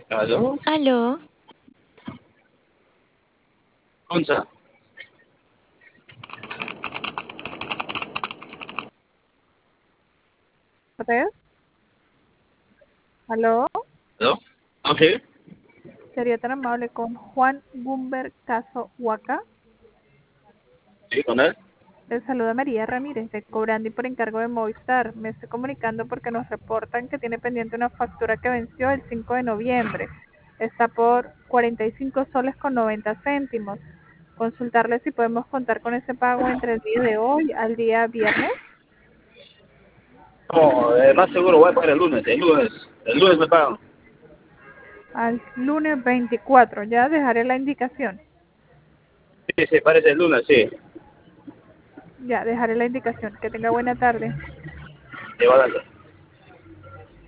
¿Aló? Aló, Onza. Cortés, aló, ¿Aló? ¿Ah, sí? sería tan amable con Juan Gumber Caso Huaca. Sí, con él. Les saluda María Ramírez de Cobrandi por encargo de Movistar. Me estoy comunicando porque nos reportan que tiene pendiente una factura que venció el 5 de noviembre. Está por 45 soles con 90 céntimos. Consultarle si podemos contar con ese pago entre el día de hoy al día viernes. No, más seguro voy a pagar el lunes. El lunes me pagan. Al lunes 24. Ya dejaré la indicación. Sí, sí, parece el lunes, sí. Ya dejaré la indicación. Que tenga buena tarde. Igualmente.